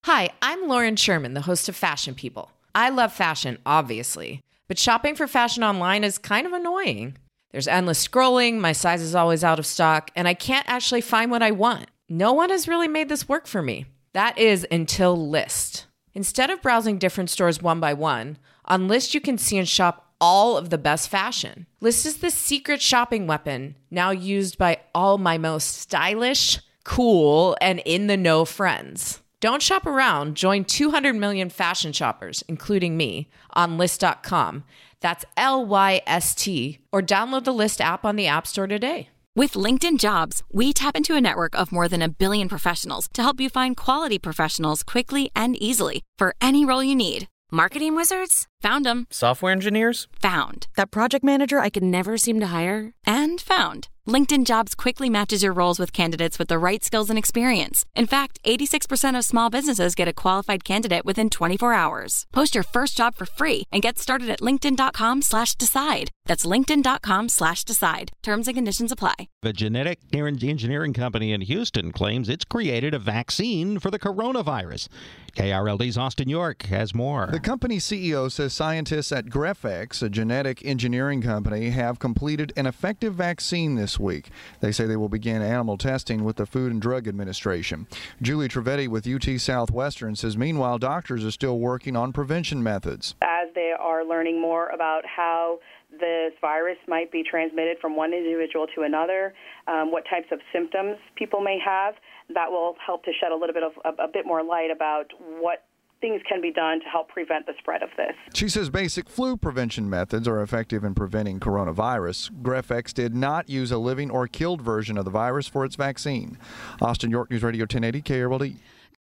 Hi, I'm Lauren Sherman, the host of Fashion People. I love fashion, obviously, but shopping for fashion online is kind of annoying. There's endless scrolling, my size is always out of stock, and I can't actually find what I want. No one has really made this work for me. That is until Lyst. Instead of browsing different stores one by one, on Lyst you can see and shop all of the best fashion. Lyst is the secret shopping weapon now used by all my most stylish, cool, and in-the-know friends. Don't shop around. Join 200 million fashion shoppers, including me, on Lyst.com. That's Lyst, or download the Lyst app on the App Store today. With LinkedIn Jobs, we tap into a network of more than 1 billion professionals to help you find quality professionals quickly and easily for any role you need. Marketing wizards? Found them. Software engineers? Found. That project manager I could never seem to hire? And found. LinkedIn Jobs quickly matches your roles with candidates with the right skills and experience. In fact, 86% of small businesses get a qualified candidate within 24 hours. Post your first job for free and get started at linkedin.com/decide. That's linkedin.com/decide. Terms and conditions apply. The genetic engineering company in Houston claims it's created a vaccine for the coronavirus. KRLD's Austin York has more. The company's CEO says scientists at Grephex, a genetic engineering company, have completed an effective vaccine this week. They say they will begin animal testing with the Food and Drug Administration. Julie Trivedi with UT Southwestern says meanwhile doctors are still working on prevention methods. As they are learning more about how this virus might be transmitted from one individual to another, what types of symptoms people may have, that will help to shed a little bit of a bit more light about what things can be done to help prevent the spread of this. She says basic flu prevention methods are effective in preventing coronavirus. Grephex did not use a living or killed version of the virus for its vaccine. Austin York News Radio 1080 KRLD.